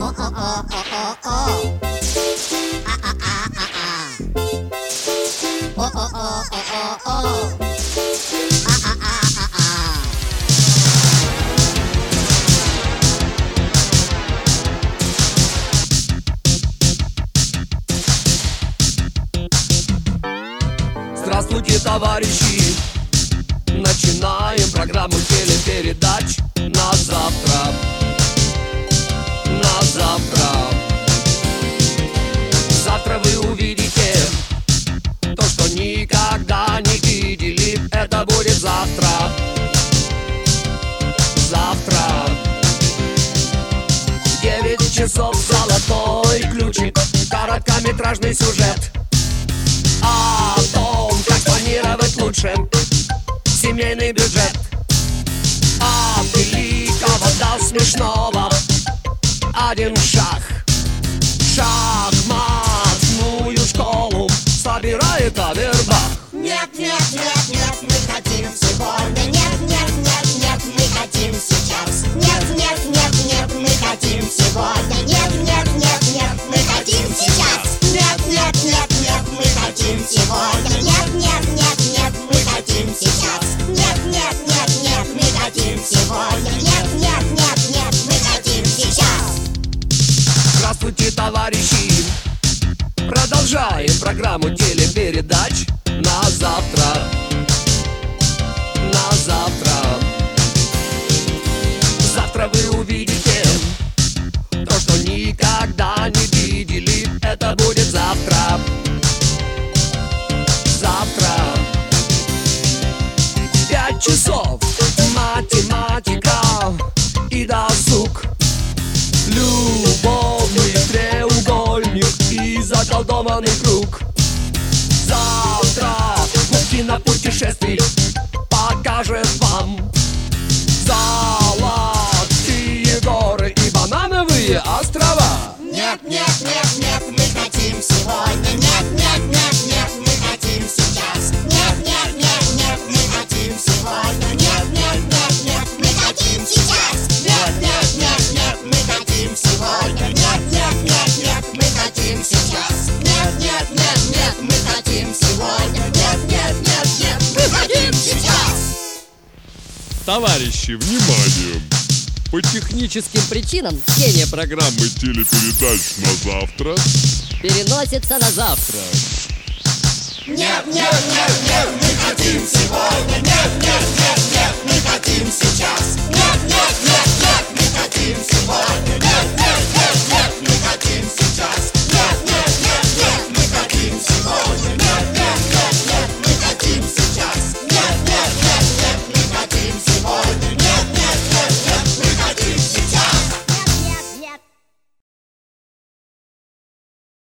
Здравствуйте, товарищи! Начинаем программу телепередач на завтра. На завтра. Завтра вы увидите то, что никогда не видели. Это будет завтра. Завтра. 9 часов золотой ключик. Короткометражный сюжет о том, как планировать лучше семейный бюджет. От великого до смешного один шаг. Шахматную школу собирает Авербах. Нет, нет, нет, нет, мы хотим сегодня. Нет, нет, нет, нет, мы хотим сейчас. Нет, нет, нет, нет, мы хотим сегодня. Нет, нет, нет, нет, мы хотим сейчас. Нет, нет, нет, нет, мы хотим сегодня. Нет, нет, нет, нет, мы хотим сейчас. Нет, нет, нет, нет, мы хотим сегодня. Нет, нет, нет, нет, мы хотим сейчас. Здравствуйте, товарищи! Продолжаем программу телепередач на завтра. На завтра. Завтра вы увидите то, что никогда не видели. Это будет завтра. Завтра. 5 часов математика и досуг. Любовный треугольник и заколдованный круг. Завтра кинопутешествий покажет вам золотые горы и банановые острова. Нет, нет, нет, нет, мы хотим сегодня. Нет, нет, нет, нет, мы хотим сейчас. Нет, нет, нет, нет, мы хотим сегодня. Нет, нет, нет, нет, мы хотим сейчас. Нет, нет, нет, нет, мы хотим сегодня. Нет, нет, нет, нет, мы хотим сейчас. Нет, нет, нет, нет, мы хотим сегодня. Нет, нет, нет, нет, мы хотим сейчас. Товарищи, внимание! По техническим причинам чтение программы телепередач на завтра переносится на завтра. Нет, нет, нет, нет, мы хотим сегодня. Нет, нет, нет, нет, мы хотим сейчас. Нет, нет, нет,